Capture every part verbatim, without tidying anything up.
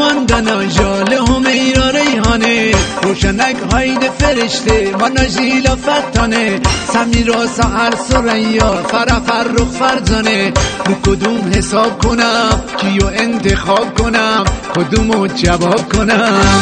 ماندانا ژاله همیرا ریحانه روشنک هاید فرشته مانا ژیلا فتانه سمیرا سحر سریا فرح فرخ فرزانه رو کدوم حساب کنم کیو انتخاب کنم کدومو جواب کنم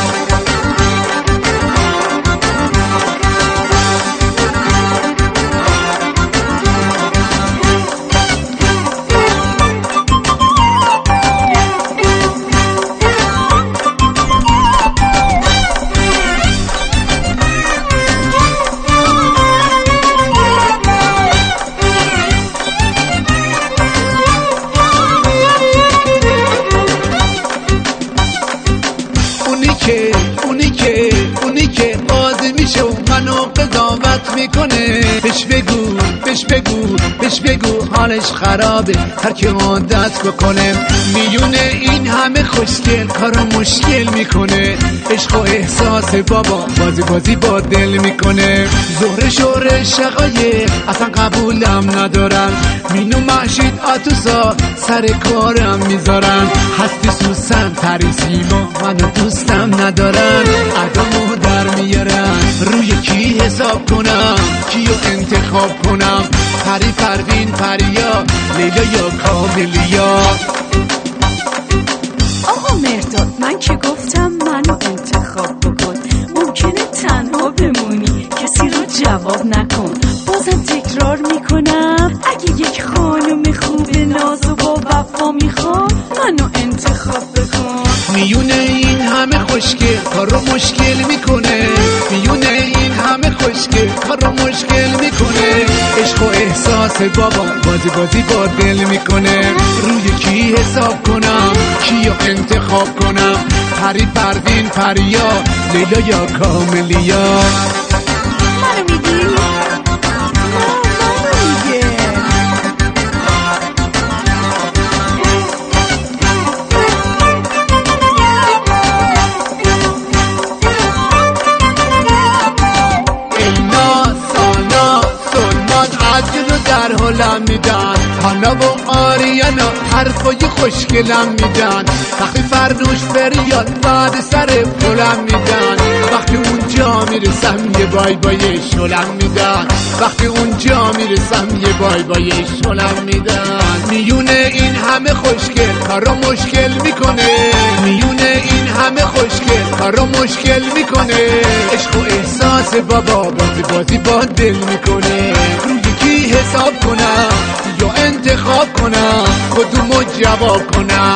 که اونی که اونی که قاضی میشه و منو قضاوت میکنه بهش بگو بهش بگو بهش بگو حالش خرابه هر که عادت بکنه میونه این همه خوشگل کارو مشکل میکنه عشق و احساس بابا بازی بازی با دل میکنه زهره شوره شقایق اصلا قبولم ندارن مینو محشید آتوسا سر کارم میذارن هستی سوسن پریسی ما منو دوستم ندارن ادامو در میارن روی کی حساب کنم کیو انتخاب کنم پری پروین پریا لیلا یا کاملیا آقا مرداد من که گفتم منو انتخاب بکن ممکنه تنها بمونی کسی رو جواب نکن بازم تکرار میکنم اگه یک خانم خوب ناز و با وفا میخوام منو انتخاب بکن میونه این همه خوشگل کارو مشکل میکنه میونه این همه خوشگل کارو مشکل میکنه عشق و احساس بابا بازی بازی با دل میکنه روی کی حساب کنم کیو انتخاب کنم پری پروین پریا لیلا یا کاملیا منو میگی؟ در حالم میدن هانا و آریانا حرفای خوشگلم میدن وقتی فرنوش فریاد بعد سر پلم میدن وقتی اونجا میرسم یه بای بای شلم میدن وقتی اونجا میرسم یه بای بای شلم میدن میونه این همه خوشگل کارو مشکل میکنه میونه این همه خوشگل کارو مشکل میکنه عشق و احساس بابا بازی بازی با دل میکنه کی حساب کنم یا انتخاب کنم کدومو جواب کنم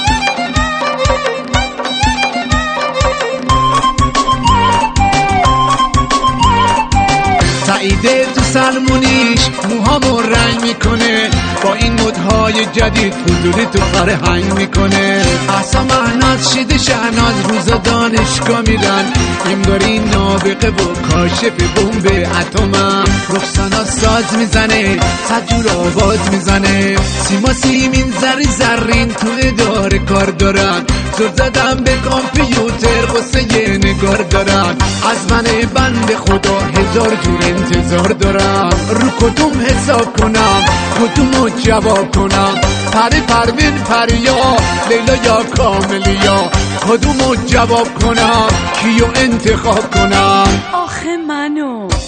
سعیده تو سلمونیش موهامو رنگ میکنه با این مدهای جدید حضوری تو فرهنگ میکنه احسا مهناز شده شهناز روزا دانشگاه میرن انگاری نابغه و کاشف بمب اتمم رخسانا ساز میزنه صد جور آواز میزنه سیما سیمین زری زرین تو اداره کار دارن زور زدم به کامپیوتر قصه یه نگار دارن از من بند خدا هزار جور انتظار دارم رو کدوم حساب کنم کدومو جواب کنم پری پروین پریا لیلا یا کاملیا کدومو جواب کنم کیو انتخاب کنم آخه منو